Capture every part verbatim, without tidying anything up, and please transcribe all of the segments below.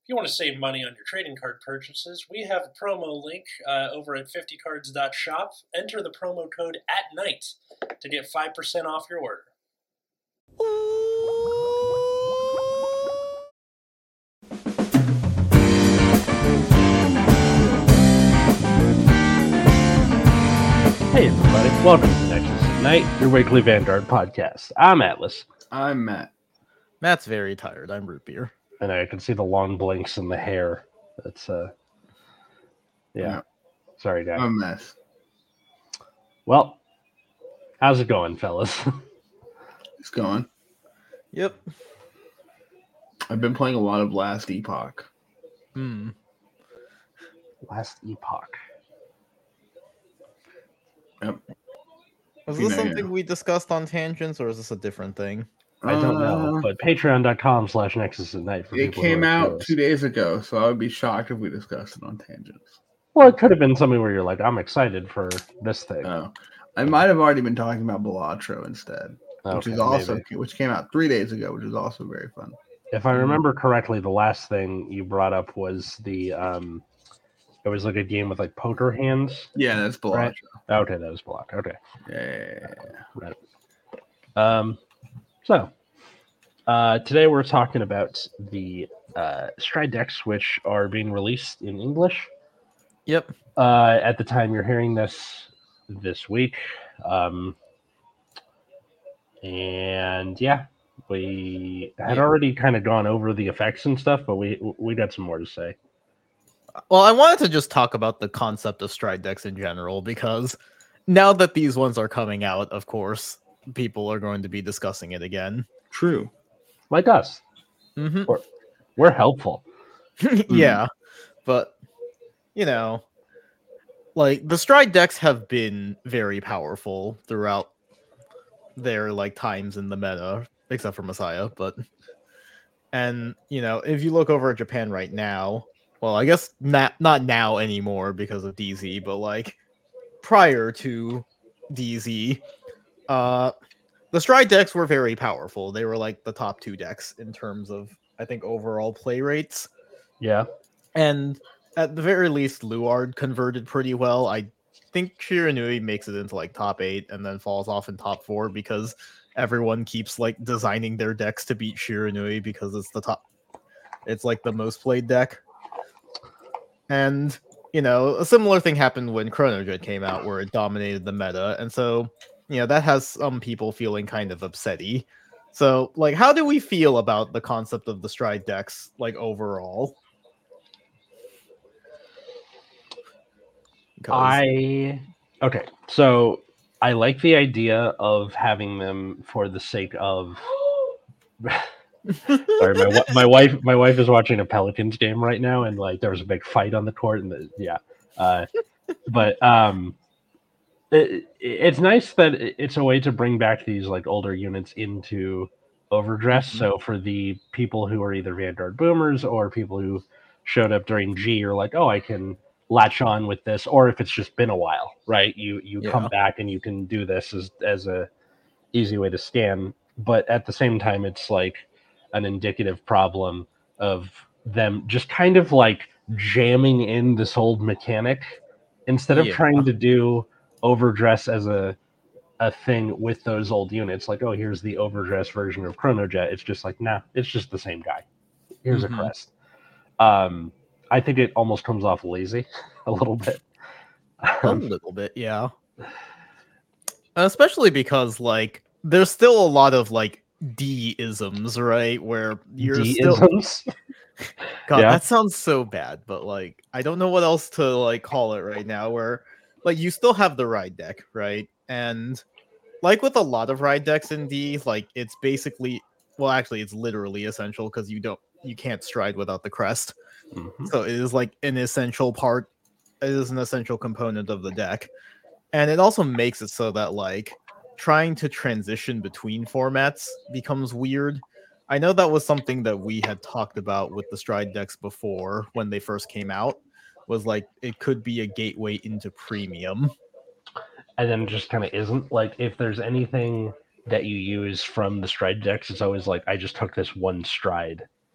If you want to save money on your trading card purchases, we have a promo link uh, over at fifty cards dot shop. Enter the promo code at night to get five percent off your order. Hey everybody, welcome to Nexus at Night, your weekly Vanguard podcast. I'm Atlas. I'm Matt. Matt's very tired. I'm Root Beer. And I can see the long blinks in the hair. That's, uh, yeah. yeah. Sorry, guys. I'm a mess. Well, how's it going, fellas? It's going. Yep. I've been playing a lot of Last Epoch. Hmm. Last Epoch. Yep. Was You this know, something yeah. we discussed on Tangents, or is this a different thing? I don't know, Uh, but patreon.com slash Nexus at Night for It people who came are out curious. two days ago, so I would be shocked if we discussed it on Tangents. Well, it could have been something where you're like, I'm excited for this thing. Oh, I might have already been talking about Balatro instead, which Okay, is also maybe. which came out three days ago, which is also very fun. If I remember correctly, the last thing you brought up was the, um, it was like a game with like poker hands. Yeah, that's Balatro. Right. Okay, that was blocked. Okay. Yeah. Right. Um, so, uh, today we're talking about the uh, Stride decks, which are being released in English. Yep. Uh, at the time you're hearing this this week. Um, and yeah, we had Yeah. already kind of gone over the effects and stuff, but we we got some more to say. Well, I wanted to just talk about the concept of stride decks in general, because now that these ones are coming out, of course, people are going to be discussing it again. True. Like us, Mm-hmm. we're, we're helpful. Yeah, but, you know, like, the stride decks have been very powerful throughout their, like, times in the meta, except for Messiah, but... And, you know, if you look over at Japan right now, well, I guess not, not now anymore because of D Z, but, like, prior to D Z, uh, the stride decks were very powerful. They were, like, the top two decks in terms of, I think, overall play rates. Yeah. And at the very least, Luard converted pretty well. I think Shiranui makes it into like top eight and then falls off in top four because everyone keeps like designing their decks to beat Shiranui because it's the top. It's like the most played deck. And, you know, a similar thing happened when Chronojet came out where it dominated the meta. And so, you know, that has some people feeling kind of upsetty. So, like, how do we feel about the concept of the stride decks, like, overall? 'Cause- I okay, so I like the idea of having them for the sake of. Sorry, my wi- my wife my wife is watching a Pelicans game right now, and like there was a big fight on the court, and the, yeah, uh, but um, it, it's nice that it's a way to bring back these like older units into Overdress. Mhm. So for the people who are either Vanguard boomers or people who showed up during G, are like, oh, I can latch on with this, or if it's just been a while, right? You you Yeah. come back and you can do this as as a easy way to scan, but at the same time, it's like an indicative problem of them just kind of like jamming in this old mechanic instead of Yeah. trying to do Overdress as a a thing with those old units. Like, oh, here's the Overdress version of Chronojet. It's just like, nah, it's just the same guy. Here's Mhm. a crest. Um, I think it almost comes off lazy a little bit. A little bit, yeah. Especially because, like, there's still a lot of, like, D-isms, right? Where you're still... D-isms? God, Yeah. that sounds so bad, but, like, I don't know what else to, like, call it right now, where, like, you still have the ride deck, right? And, like, with a lot of ride decks in D, like, it's basically... Well, actually, it's literally essential, because you don't... You can't stride without the crest. Mhm. So it is, like, an essential part. It is an essential component of the deck. And it also makes it so that, like, trying to transition between formats becomes weird. I know that was something that we had talked about with the stride decks before when they first came out, was like it could be a gateway into premium. And then it just kind of isn't. Like, if there's anything that you use from the stride decks, it's always like, I just took this one stride.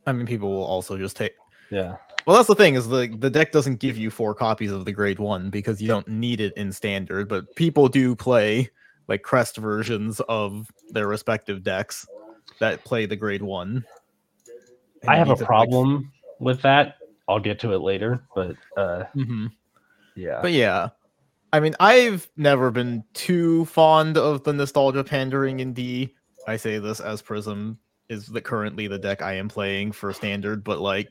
I mean, people will also just take. Yeah. Well, that's the thing is the the deck doesn't give you four copies of the grade one because you don't need it in standard, but people do play like crest versions of their respective decks that play the grade one. And I you have a need to, like, problem with that. I'll get to it later, but uh, mhm. yeah. But yeah, I mean, I've never been too fond of the nostalgia pandering in D. I say this as Prism is the currently the deck I am playing for standard, but like,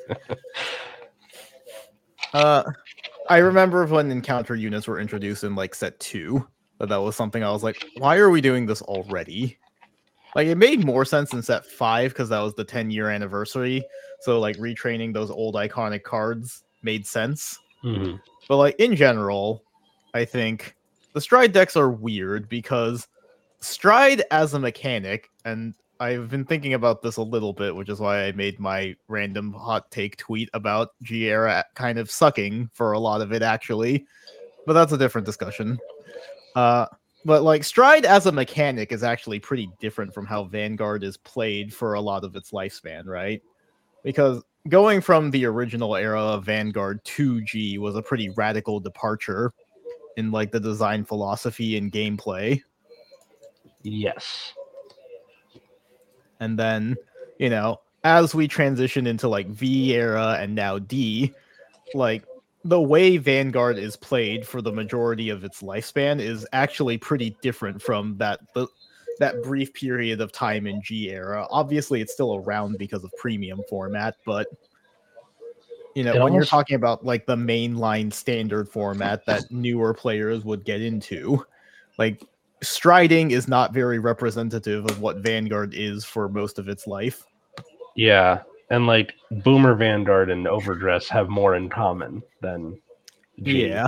uh, I remember when encounter units were introduced in like set two, that that was something I was like, why are we doing this already? Like, it made more sense in set five because that was the ten year anniversary. So like retraining those old iconic cards made sense. Mhm. But like in general, I think the Stride decks are weird because Stride as a mechanic, and I've been thinking about this a little bit, which is why I made my random hot take tweet about G-Era kind of sucking for a lot of it, actually. But that's a different discussion. Uh, but like Stride as a mechanic is actually pretty different from how Vanguard is played for a lot of its lifespan, right? Because going from the original era of Vanguard to G was a pretty radical departure in like the design philosophy and gameplay. Yes. And then, you know, as we transition into like V era and now D, like the way Vanguard is played for the majority of its lifespan is actually pretty different from that the, that brief period of time in G era. Obviously, it's still around because of premium format, but you know, It when you're almost- talking about like the mainline standard format that newer players would get into, like striding is not very representative of what Vanguard is for most of its life. Yeah, and like Boomer Vanguard and Overdress have more in common than G. Yeah.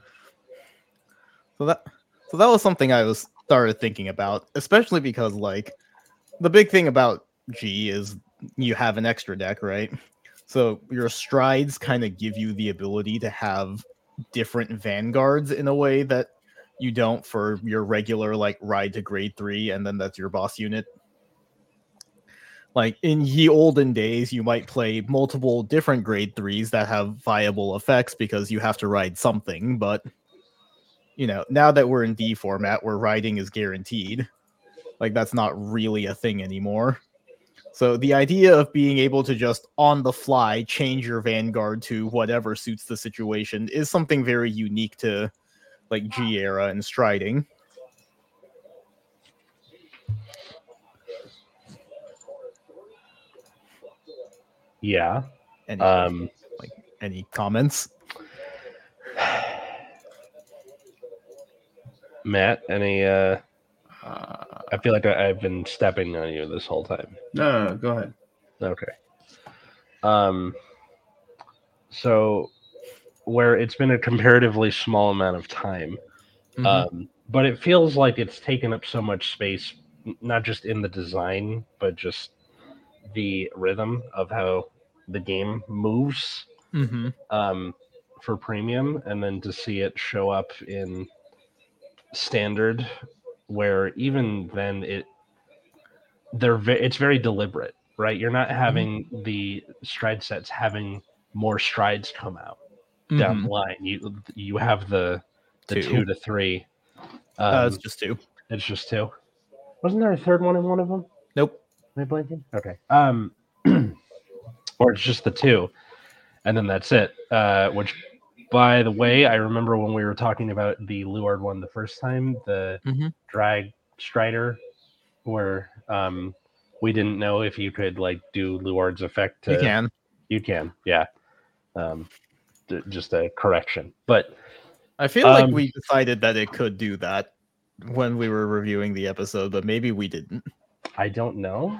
So that so that was something I was started thinking about, especially because like the big thing about G is you have an extra deck, right? So your strides kind of give you the ability to have different vanguards in a way that you don't for your regular like ride to grade three, and then that's your boss unit. Like in ye olden days, you might play multiple different grade threes that have viable effects because you have to ride something, but you know, now that we're in D format where riding is guaranteed, like that's not really a thing anymore. So the idea of being able to just on the fly change your vanguard to whatever suits the situation is something very unique to like G era and striding. Yeah. Any, Um, like any comments? Matt, any? Uh, Uh, I feel like I, I've been stepping on you this whole time. no, no, no, go ahead. Okay. Um. So, where it's been a comparatively small amount of time, Mhm. um, but it feels like it's taken up so much space, n- not just in the design, but just the rhythm of how the game moves. Mhm. Um, for premium, and then to see it show up in standard, where even then it they're ve- it's very deliberate, right? You're not having the stride sets having more strides come out down Mhm. the line. You you have the the Two. two, to three. Um, Uh, it's just two. it's just two. Wasn't there a third one in one of them? Nope. Am I blanking? Okay. Um, or it's just the two, and then that's it. Uh, which, by the way, I remember when we were talking about the Luard one the first time, the Mhm. drag strider, where um, we didn't know if you could like do Luard's effect. To, You can. You can, yeah. Um, d- just a correction, but I feel like Um, we decided that it could do that when we were reviewing the episode, but maybe we didn't. I don't know.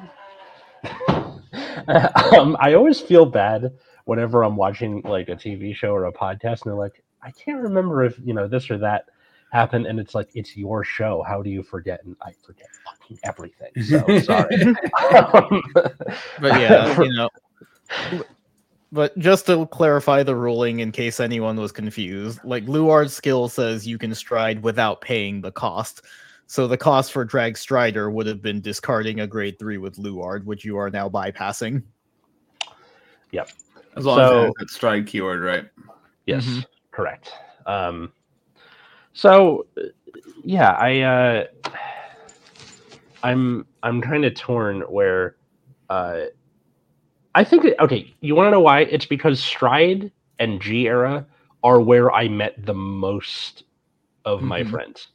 um, I always feel bad whenever I'm watching like a T V show or a podcast, and they're like, "I can't remember if you know this or that happened," and it's like, "It's your show. How do you forget?" And I forget fucking everything. So sorry. Um, But yeah, you know. But just to clarify the ruling in case anyone was confused, like Luard's skill says you can stride without paying the cost. So the cost for Drag Strider would have been discarding a grade three with Luard, which you are now bypassing. Yep. As long So- as it has that stride keyword, right? Yes, Mhm. correct. Um, so yeah, I uh, I'm I'm kind of torn where uh, I think that, okay, you want to know why? It's because Stride and G era are where I met the most of my Mhm. friends.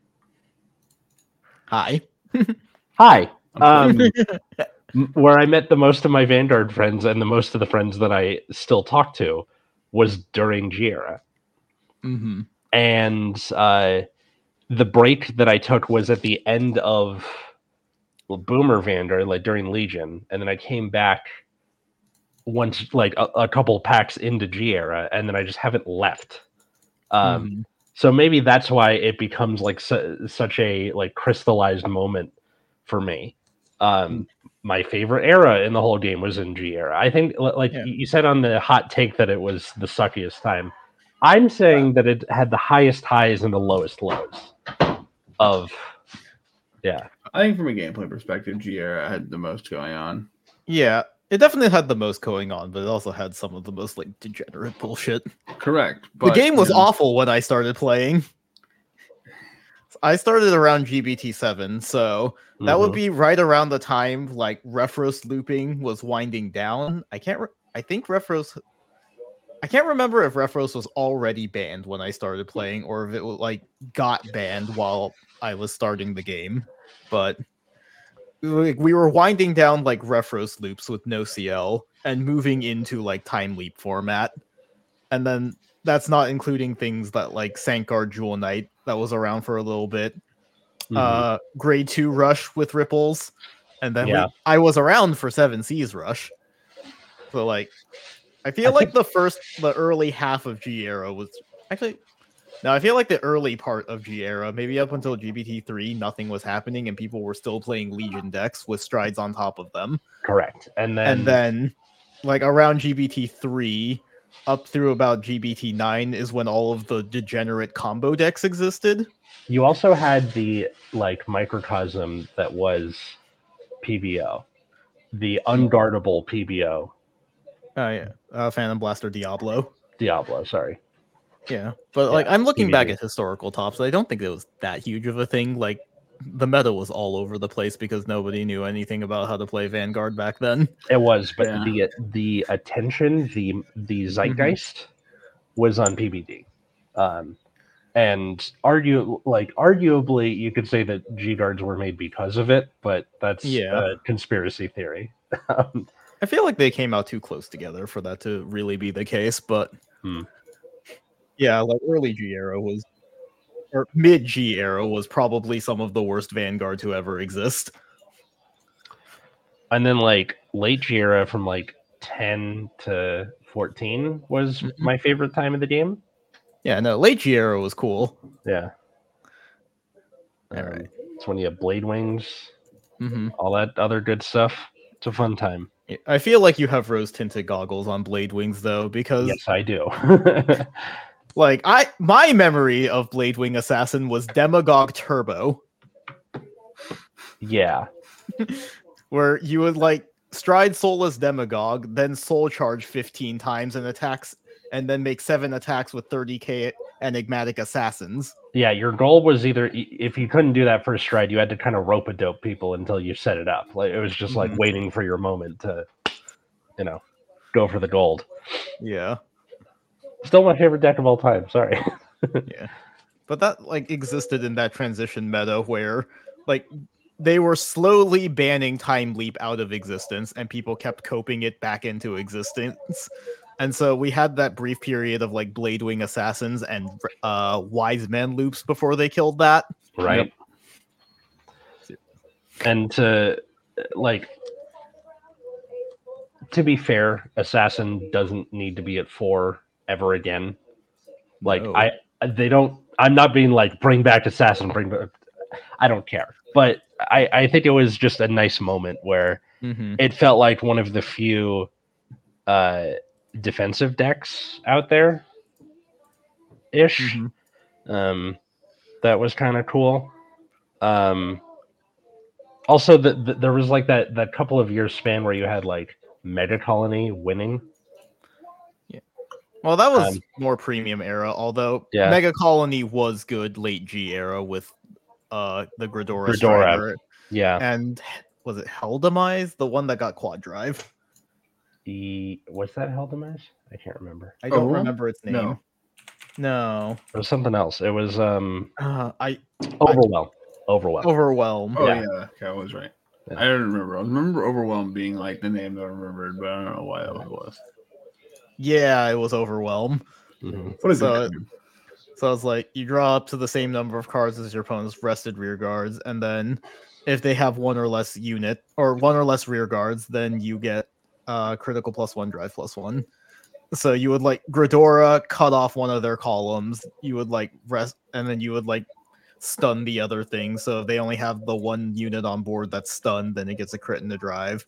Hi. Hi. I'm Um, m- where I met the most of my Vanguard friends and the most of the friends that I still talk to was during G era. hmm And uh, the break that I took was at the end of Boomer Vanguard, like during Legion, and then I came back once, like a, a couple packs into G era, and then I just haven't left. Um, Mhm. So maybe that's why it becomes like su- such a like crystallized moment for me. Um, my favorite era in the whole game was in G era. I think, li- like Yeah. you said on the hot take, that it was the suckiest time. I'm saying that it had the highest highs and the lowest lows of, yeah. I think from a gameplay perspective, G era had the most going on. Yeah, it definitely had the most going on, but it also had some of the most like degenerate bullshit. Correct. The But, game was you know, awful when I started playing. I started around G B T seven, so that would Mhm. be right around the time like Refros looping was winding down. I can't. Re- I think Refros. I can't remember if Refros was already banned when I started playing, or if it was, like got banned while I was starting the game. But like, we were winding down like Refros loops with no C L and moving into like time leap format, and then that's not including things that like Sankar Jewel Knight that was around for a little bit. Mhm. Uh, grade two Rush with ripples, and then Yeah. we, I was around for Seven Seas Rush. So like, I feel I like the first, the early half of G era was actually. No, I feel like the early part of G era, maybe up until G B T three, nothing was happening and people were still playing Legion decks with strides on top of them. Correct. And then, And then, like around G B T three, up through about G B T nine is when all of the degenerate combo decks existed. you also had the like microcosm that was P B O, the unguardable P B O Oh yeah, uh, Phantom Blaster Diablo. Diablo. Sorry. Yeah, but like Yeah, I'm looking back P V D. at historical tops, I don't think it was that huge of a thing. Like the meta was all over the place because nobody knew anything about how to play Vanguard back then. It was, but Yeah. the the attention, the the zeitgeist was on P B D, um, and argue like arguably you could say that G guards were made because of it, but that's Yeah. a conspiracy theory. Um, I feel like they came out too close together for that to really be the case, but Hmm. yeah, like early G era was, or mid G era was probably some of the worst Vanguard to ever exist. and then like late G era from like ten to fourteen was Mhm. my favorite time of the game. Yeah, no, late G era was cool. Yeah. All Um, right. It's when you have blade wings, hmm all that other good stuff. It's a fun time. I feel like you have rose tinted goggles on Blade Wings though, because Yes, I do. like I my memory of Blade Wing Assassin was Demagogue Turbo, Yeah. where you would like stride soulless Demagogue, then soul charge fifteen times and attacks, and then make seven attacks with thirty K enigmatic assassins. Yeah, your goal was either if you couldn't do that first stride, you had to kind of rope a dope people until you set it up. Like it was just like Mhm. waiting for your moment to, you know, go for the gold. Yeah. Still my favorite deck of all time. Sorry. Yeah. But that like existed in that transition meta where like they were slowly banning Time Leap out of existence and people kept coping it back into existence. And so we had that brief period of like Blade Wing Assassins and uh Wise Man loops before they killed that. Right. And to like to be fair, Assassin doesn't need to be at four ever again. Like No. I they don't I'm not being like bring back Assassin, bring back I don't care. But I, I think it was just a nice moment where Mhm. it felt like one of the few uh defensive decks out there ish. Mhm. Um that was kind of cool. Um also the, the, there was like that that couple of years span where you had like Mega Colony winning Well, that was Um, more premium era, although Yeah. Mega Colony was good late G era with uh the Gridora, Gridora. Strider. Yeah. And was it Helldemize? The one that got quad drive? The what's that Helldemize? I can't remember. I don't Overwhelm? remember its name. No. No. It was something else. It was um Uh, I Overwhelm. Overwhelm. Overwhelm. Oh Yeah. yeah, okay, I was right. Yeah. I don't remember. I remember Overwhelm being like the name that I remembered, but I don't know why that was. Yeah, it was Overwhelm. Mhm. What is So- it? So it's like you draw up to the same number of cards as your opponent's rested rear guards, and then if they have one or less unit or one or less rear guards, then you get uh critical plus one, drive plus one. So you would like Gridora cut off one of their columns, you would like rest, and then you would like stun the other thing. So if they only have the one unit on board that's stunned, then it gets a crit in the drive.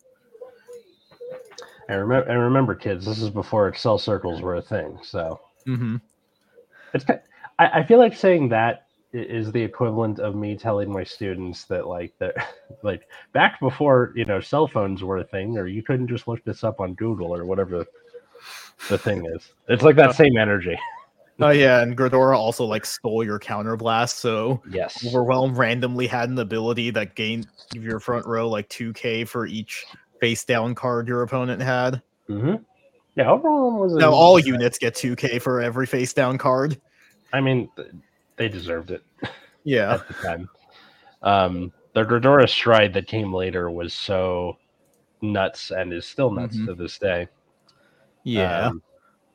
I remember. I remember, kids. This is before Excel circles were a thing. So Mm-hmm. it's. ki- I, I feel like saying that i- is the equivalent of me telling my students that like that like back before you know cell phones were a thing, or you couldn't just look this up on Google or whatever the thing is. It's like that same energy. Oh yeah, and Gridora also like stole your counterblast, so Yes. Overwhelm randomly had an ability that gained give your front row like two K for each face down card your opponent had. Mm-hmm. Yeah. Overall, was a, Now all units get two K for every face down card. I mean, th- they deserved it Yeah. at the time. Um, the Gridora Stride that came later was so nuts and is still nuts Mhm. to this day. Yeah. Um,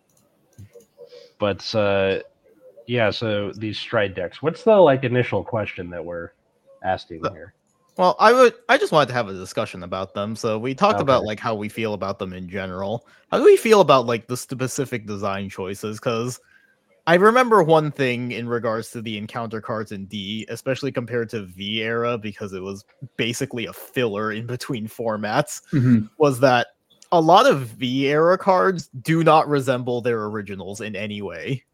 but uh, yeah, so these Stride decks. What's the like initial question that we're asking here? Well, I would I just wanted to have a discussion about them. So we talked about Okay. like how we feel about them in general. How do we feel about like the specific design choices? Because I remember one thing in regards to the encounter cards in D, especially compared to V era, because it was basically a filler in between formats, Mhm. was that a lot of V era cards do not resemble their originals in any way.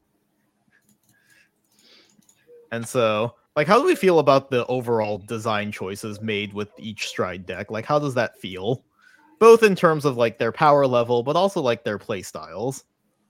And so, like, how do we feel about the overall design choices made with each Stride deck? Like, how does that feel? Both in terms of like their power level, but also like their play styles.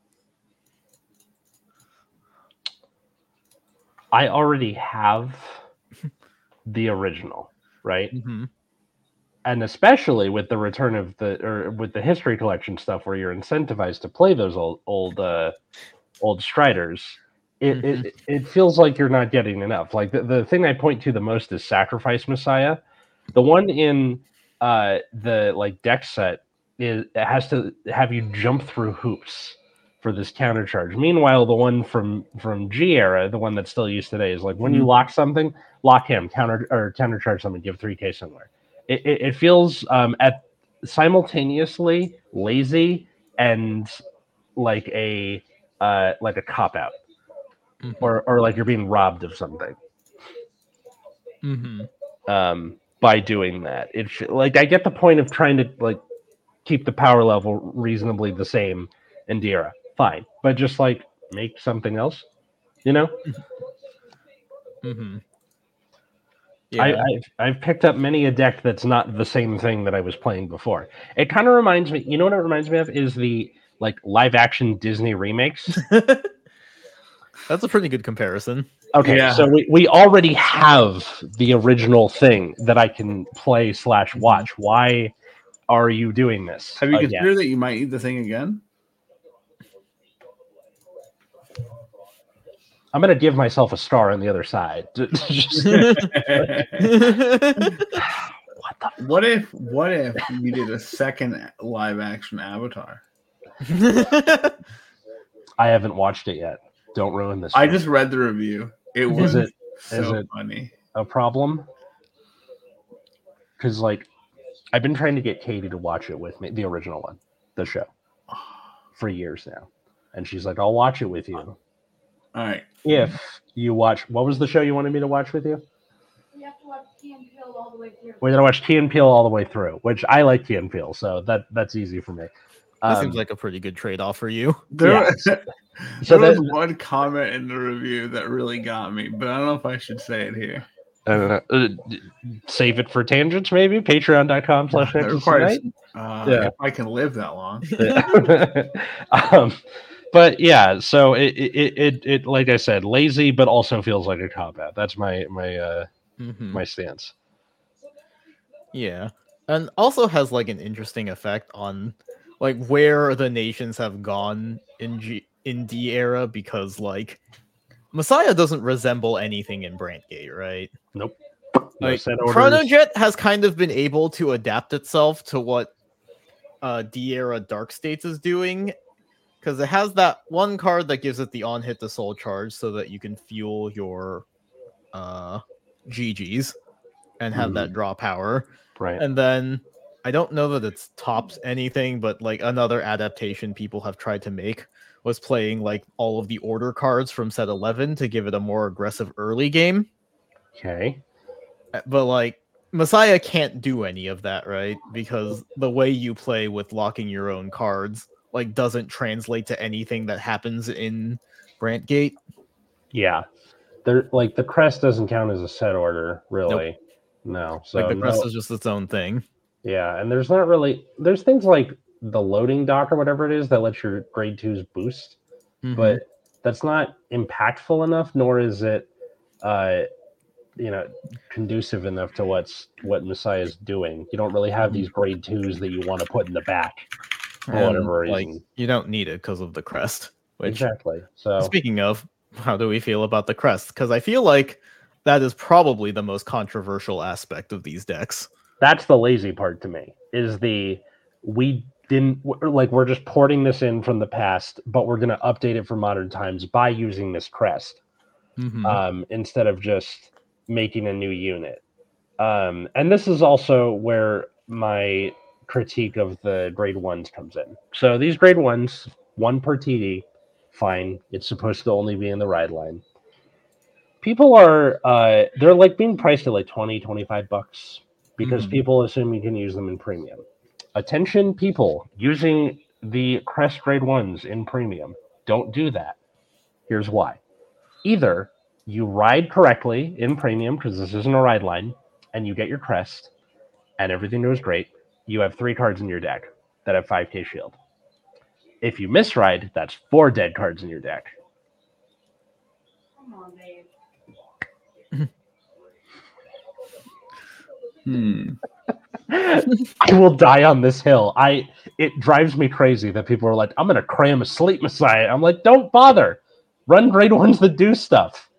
I already have the original, right? Mm-hmm. And especially with the return of the or with the history collection stuff, where you're incentivized to play those old old uh, old Striders, it, Mhm. it it feels like you're not getting enough. Like the, the thing I point to the most is Sacrifice Messiah. The one in uh, the like deck set is it has to have you jump through hoops for this counter charge. Meanwhile, the one from from G era, the one that's still used today, is like when you Mhm. lock something, lock him, counter or counter charge something, give three K somewhere. It, it, it feels um, at simultaneously lazy and like a uh, like a cop out, Mhm. or or like you're being robbed of something Mm-hmm. um, by doing that. It sh- like I get the point of trying to like keep the power level reasonably the same in D era, fine, but just like make something else, you know. Mm-hmm. I, Yeah. I've, I've picked up many a deck that's not the same thing that I was playing before. It kind of reminds me, you know what it reminds me of is the like live action Disney remakes. That's a pretty good comparison. Okay, Yeah. so we, we already have the original thing that I can play slash watch. Why are you doing this? Have you again? considered that you might eat the thing again? I'm gonna give myself a star on the other side. Just- what the What if what if you did a second live action Avatar? I haven't watched it yet. Don't ruin this. I for just me. read the review. It was it- so is it- funny. a problem because like I've been trying to get Katie to watch it with me, the original one, the show, for years now, and she's like, "I'll watch it with you All right. if you watch." What was the show you wanted me to watch with you? You have to watch Key and Peele all the way through. We're gonna watch Key and Peele all the way through, which I like Key and Peele, so that that's easy for me. That Um, seems like a pretty good trade-off for you. There, Yeah. there so was that, one comment in the review that really got me, but I don't know if I should say it here. I don't know. Uh, d- save it for tangents, maybe. Patreon.com slash That Nexus requires, Tonight. uh, Yeah. if I can live that long. Yeah. um, but yeah, so it, it it it like I said, lazy, but also feels like a cop out. That's my my uh Mhm. my stance. Yeah. And also has like an interesting effect on like where the nations have gone in G- in D era because like Messiah doesn't resemble anything in Brandgate, right? Nope. No Like set orders. Chronojet has kind of been able to adapt itself to what uh D era Dark States is doing because it has that one card that gives it the on hit to soul charge so that you can fuel your uh G Gs and have that draw power. Right. And then I don't know that it's tops anything, but like another adaptation people have tried to make was playing like all of the order cards from set eleven to give it a more aggressive early game. Okay. But like Messiah can't do any of that, right? Because the way you play with locking your own cards like doesn't translate to anything that happens in Brantgate. Yeah. There like the crest doesn't count as a set order, really. Nope. No. So like the crest no, is just its own thing. Yeah, and there's not really there's things like the loading dock or whatever it is that lets your grade twos boost, Mhm. but that's not impactful enough, nor is it uh you know conducive enough to what's what Messiah is doing. You don't really have these grade twos that you want to put in the back for And, whatever like, reason. you don't need it because of the crest. Which, Exactly. So speaking of, how do we feel about the crest? Because I feel like that is probably the most controversial aspect of these decks. that's the lazy part to me. Is the we didn't like we're just porting this in from the past, but we're going to update it for modern times by using this crest. Mhm. Um, instead of just making a new unit. Um, and this is also where my critique of the grade ones comes in. So these grade ones, one per T D, fine. It's supposed to only be in the ride line. People are, uh, they're like being priced at like twenty, twenty-five bucks because Mhm. people assume you can use them in premium. Attention, people using the crest grade ones in premium. Don't do that. Here's why. Either you ride correctly in premium because this isn't a ride line, and you get your crest, and everything goes great. You have three cards in your deck that have five K shield. If you misride, that's four dead cards in your deck. Come on, babe. Hmm. I will die on this hill. I it drives me crazy that people are like, I'm gonna cram a Sleep Messiah. I'm like, don't bother. Run grade ones that do stuff.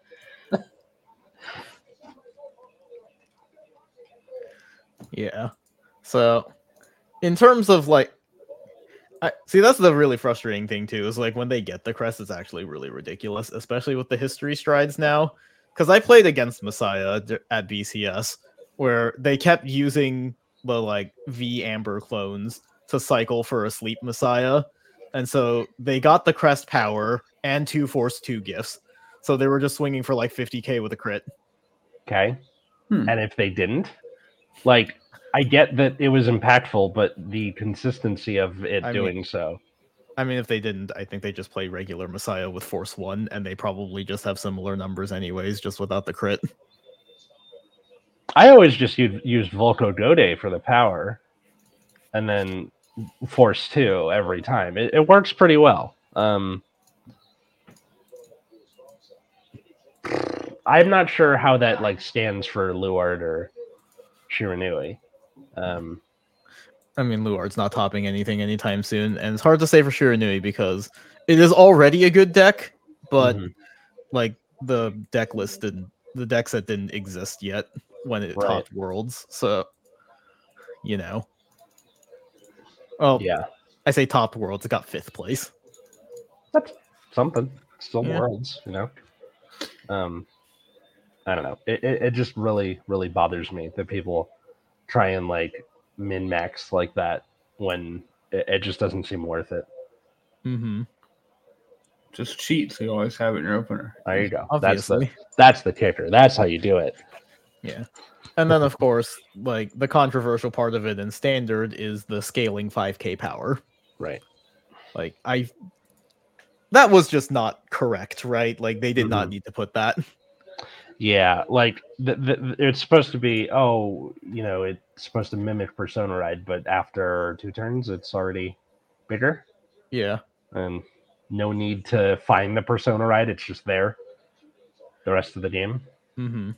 Yeah. So, in terms of like, I see that's the really frustrating thing too. Is like when they get the crest, it's actually really ridiculous, especially with the history strides now. Because I played against Messiah d- at B C S, where they kept using the like V Amber clones to cycle for a Sleep Messiah, and so they got the crest power and two Force two gifts. So they were just swinging for like fifty K with a crit. Okay. Hmm. And if they didn't, like, I get that it was impactful, but the consistency of it I doing mean- so. I mean, if they didn't, I think they just play regular Messiah with Force one, and they probably just have similar numbers anyways, just without the crit. I always just used, used Volko Gode for the power, and then Force two every time. It, it works pretty well. Um, I'm not sure how that like stands for Luard or Shiranui. Um, I mean, Luard's not topping anything anytime soon, and it's hard to say for Shiranui because it is already a good deck, but Mhm. like the deck list didn't, the deck set didn't exist yet when it Right. topped Worlds, so you know. Well, yeah, I say topped Worlds, it got fifth place. that's something. Still Yeah. worlds, you know. Um, I don't know. It, it it just really really bothers me that people try and like min max like that when it, it just doesn't seem worth it. Mm-hmm. Just cheat so you always have it in your opener. There you go. Obviously. That's the that's the kicker. That's how you do it. Yeah. And then, of course, like the controversial part of it in standard is the scaling five K power. Right. Like, I. That was just not correct, right? Like, they did not Mhm. need to put that. Yeah, like the, the, it's supposed to be. Oh, you know, it's supposed to mimic Persona Ride, but after two turns, it's already bigger. Yeah. And no need to find the persona right. It's just there the rest of the game. Mm-hmm.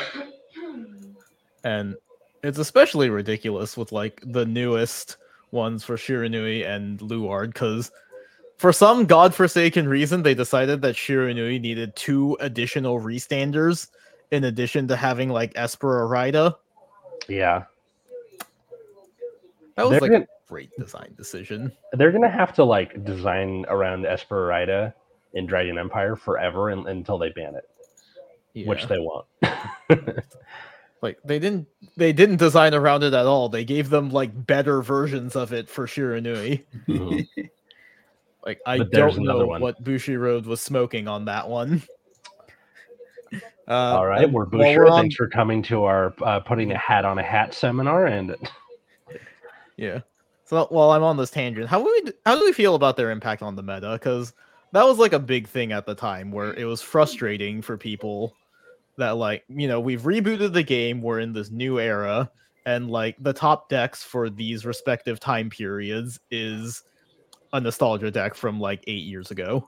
And it's especially ridiculous with like the newest ones for Shiranui and Luard, because for some godforsaken reason they decided that Shiranui needed two additional restanders in addition to having like Esper Arida. Yeah. That was They're like gonna- a great design decision. They're gonna have to like design around Esper Arida in Dragon Empire forever in, until they ban it, Yeah. which they won't. Like they didn't they didn't design around it at all. They gave them like better versions of it for Shiranui. Mhm. Like I But there's don't another know one. what Bushiroad was smoking on that one. Uh, All right, and we're while Boucher. on- Thanks for coming to our uh, putting a hat on a hat seminar. And Yeah. So while I'm on this tangent, how do we how do we feel about their impact on the meta? Because that was like a big thing at the time, where it was frustrating for people that like, you know, we've rebooted the game, we're in this new era, and like the top decks for these respective time periods is a nostalgia deck from like eight years ago.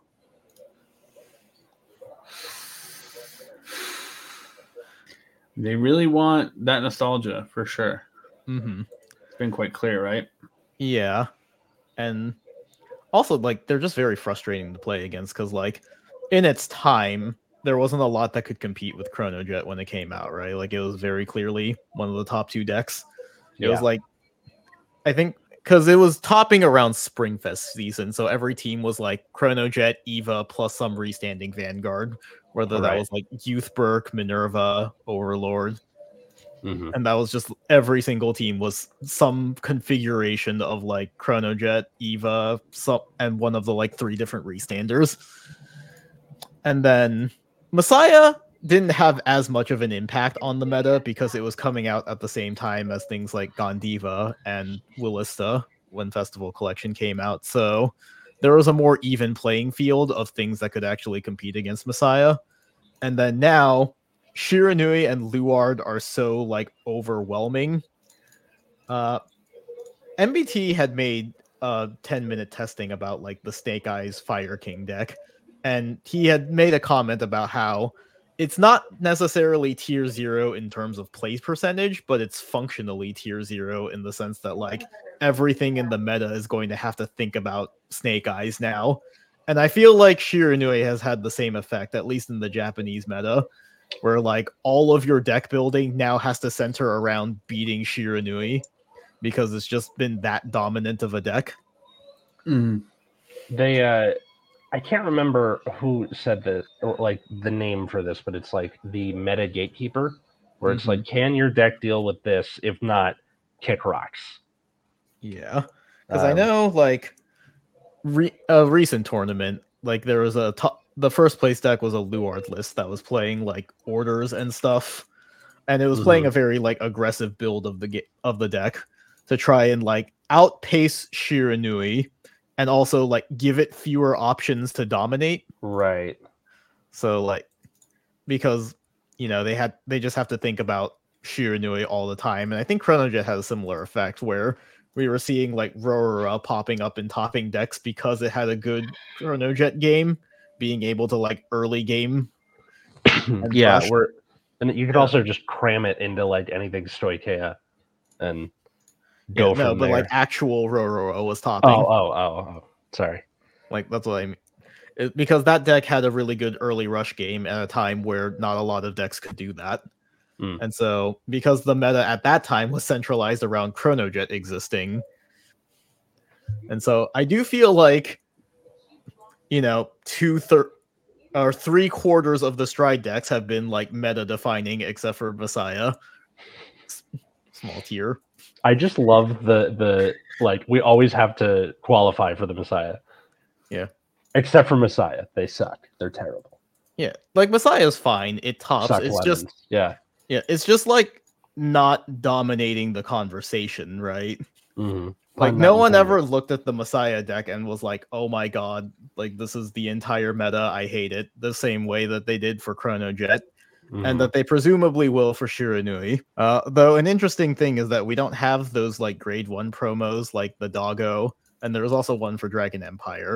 They really want that nostalgia for sure. Mm-hmm. It's been quite clear, right? Yeah. And also, like, they're just very frustrating to play against because, like, in its time, there wasn't a lot that could compete with Chrono Jet when it came out, right? Like, it was very clearly one of the top two decks. It Yeah. was like, I think, because it was topping around Springfest season, so every team was like Chrono Jet, Eva, plus some restanding Vanguard, whether that Right. was like Youth Burke, Minerva, Overlord. Mhm. And that was just every single team was some configuration of like Chrono Jet, Eva, some, and one of the like three different restanders. And then Messiah didn't have as much of an impact on the meta because it was coming out at the same time as things like Gondiva and Willista when Festival Collection came out. So there was a more even playing field of things that could actually compete against Messiah. And then now Shiranui and Luard are so like overwhelming. Uh, M B T had made a ten minute testing about like the Snake Eyes Fire King deck, and he had made a comment about how it's not necessarily tier zero in terms of play percentage, but it's functionally tier zero in the sense that like everything in the meta is going to have to think about Snake Eyes now. And I feel like Shiranui has had the same effect, at least in the Japanese meta, where like all of your deck building now has to center around beating Shiranui because it's just been that dominant of a deck. Mm. They, uh, I can't remember who said the like the name for this, but it's like the meta gatekeeper, where it's Mhm. like, can your deck deal with this? If not, kick rocks. Yeah, because I Um, know like re- a recent tournament, like there was a top. The first place deck was a Luard list that was playing like orders and stuff, and it was playing a very like aggressive build of the ga- of the deck to try and like outpace Shiranui and also like give it fewer options to dominate. Right. So like because you know they had they just have to think about Shiranui all the time, and I think Chrono Jet had a similar effect where we were seeing like Rorora popping up in topping decks because it had a good Chrono Jet game, being able to like early game. and yeah, crush. we're and you could Yeah. also just cram it into like anything Stoichea and Yeah, go no, from but there. like actual Rorora was topping. oh, oh, oh, oh, sorry. Like that's what I mean. It- because that deck had a really good early rush game at a time where not a lot of decks could do that. Mm. And so because the meta at that time was centralized around Chrono Jet existing. And so I do feel like you know, two third or three quarters of the Stride decks have been like meta defining except for Messiah. S- Small tier. I just love the the like we always have to qualify for the Messiah. Yeah. Except for Messiah, they suck. They're terrible. Yeah. Like Messiah's fine. It tops. Suck It's lemons. just yeah. Yeah, it's just like not dominating the conversation, right? Mm-hmm. Like no one ever looked at the Messiah deck and was like, "Oh my god, like this is the entire meta. I hate it." The same way that they did for Chrono Jet, Mm-hmm. and that they presumably will for Shiranui. Uh, though an interesting thing is that we don't have those like grade one promos like the Doggo, and there's also one for Dragon Empire.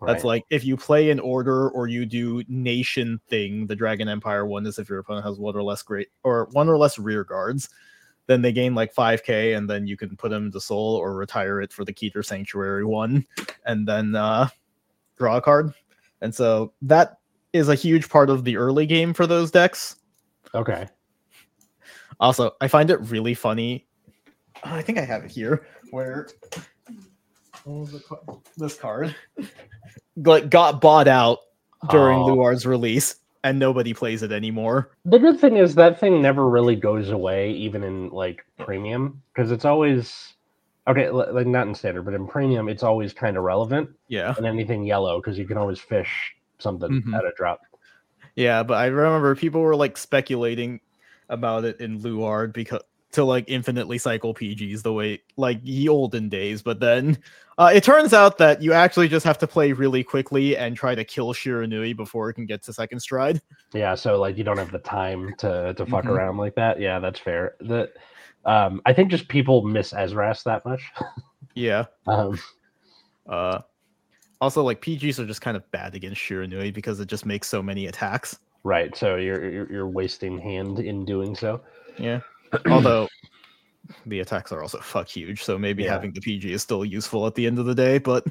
That's Right. like if you play in order or you do nation thing, the Dragon Empire one is if your opponent has one or less great or one or less rear guards, then they gain like five K, and then you can put them into soul or retire it for the Keter Sanctuary one, and then uh, draw a card. And so that is a huge part of the early game for those decks. Okay. Also, I find it really funny. I think I have it here where what was the card? This card like got bought out during Oh. Luar's release, and nobody plays it anymore. The good thing is that thing never really goes away, even in like premium, because it's always okay. l- Like not in standard, but in premium, it's always kind of relevant. Yeah, And anything yellow, because you can always fish something Mhm. at a drop. yeah, but I remember people were like speculating about it in Luard because to like infinitely cycle P Gs the way like ye olden days, but then uh, it turns out that you actually just have to play really quickly and try to kill Shiranui before it can get to second stride. Yeah, so like you don't have the time to to fuck Mhm. around like that. Yeah, that's fair. The um, I think just people miss Ezras that much. Yeah. um, Uh, also, like P Gs are just kind of bad against Shiranui because it just makes so many attacks. right. So you're, you're you're wasting hand in doing so. Yeah. Although the attacks are also fuck huge, so maybe Yeah. having the P G is still useful at the end of the day. But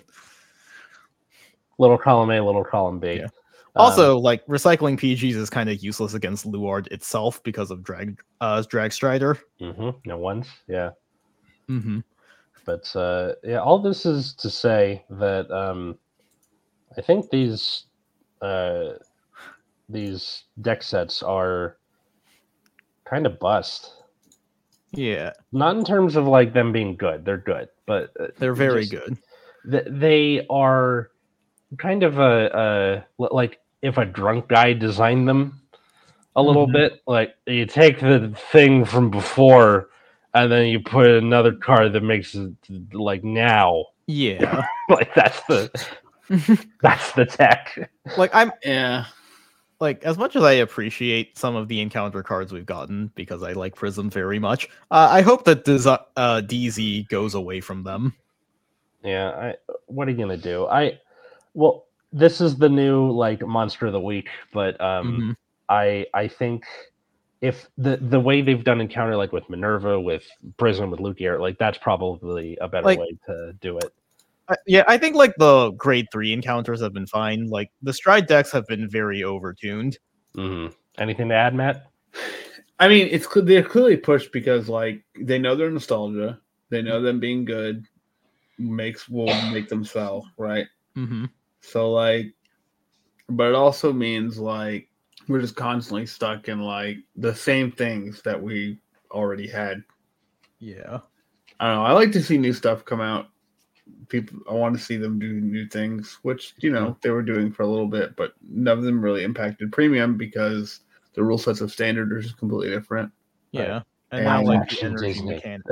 Little column A, little column B. Yeah. Um, also, like recycling P Gs is kind of useless against Luard itself because of drag uh drag strider. mhm, no ones. Yeah. Mm-hmm. But uh, yeah, all this is to say that um, I think these uh, these deck sets are kind of bust. Yeah, Not in terms of like them being good; they're good, but uh, they're very just good. th- they are kind of a, a like if a drunk guy designed them a little Mhm. bit. Like you take the thing from before, and then you put another card that makes it like now. Yeah. Like that's the that's the tech. Like I'm Yeah. like as much as I appreciate some of the encounter cards we've gotten because I like Prism very much. Uh, I hope that Desi- uh, D Z goes away from them. Yeah, I what are you gonna do? I well, this is the new like monster of the week, but um Mhm. I I think if the the way they've done encounter like with Minerva, with Prism, with Lugier, like that's probably a better Like- way to do it. Uh, yeah, I think like the grade three encounters have been fine. Like the stride decks have been very overtuned. hmm Anything to add, Matt? I mean, it's cl- they're clearly pushed because like they know their nostalgia. They know them being good makes will make them sell, right? Mm-hmm. So like, but it also means like we're just constantly stuck in like the same things that we already had. Yeah. I don't know. I like to see new stuff come out. People, I want to see them do new things, which you know they were doing for a little bit, but none of them really impacted premium because the rule sets of standard are just completely different. Yeah. Right. And And now like the action energy Disney. mechanic.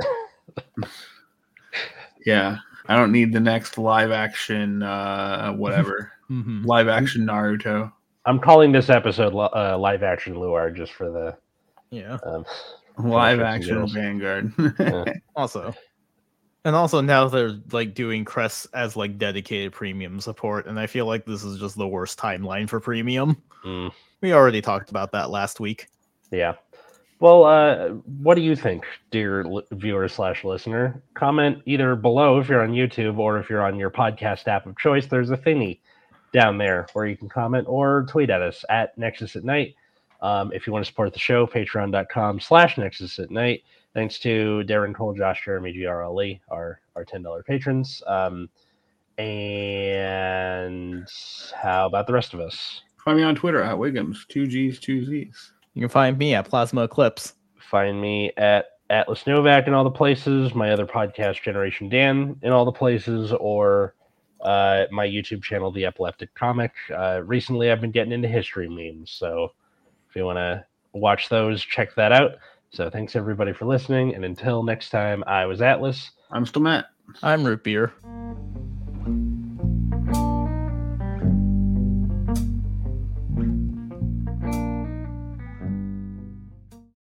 Yeah, I don't need the next live action, uh, whatever Mm-hmm. live action Naruto. I'm calling this episode li- uh, live action Luar just for the Yeah. um, Live shits and action giggles. Vanguard. Yeah. Also. And also now they're like doing Crest as like dedicated premium support, and I feel like this is just the worst timeline for premium. Mm. We already talked about that last week. Yeah. Well, uh, what do you think, dear li- viewer slash listener? Comment either below if you're on YouTube or if you're on your podcast app of choice. There's a thingy down there where you can comment or tweet at us at Nexus at Night. Um, if you want to support the show, patreon.com slash Nexus at Night. Thanks to Darren Cole, Josh, Jeremy, G R L E, our, our ten dollars patrons. Um, and how about the rest of us? Find me on Twitter at Wiggums, two G's, two Z's. You can find me at Plasma Eclipse. Find me at Atlas Novak in all the places, my other podcast, Generation Dan, in all the places, or uh, my YouTube channel, The Epileptic Comic. Uh, recently, I've been getting into history memes, so if you want to watch those, check that out. So thanks, everybody, for listening, and until next time, I was Atlas. I'm still Matt. I'm Root Beer.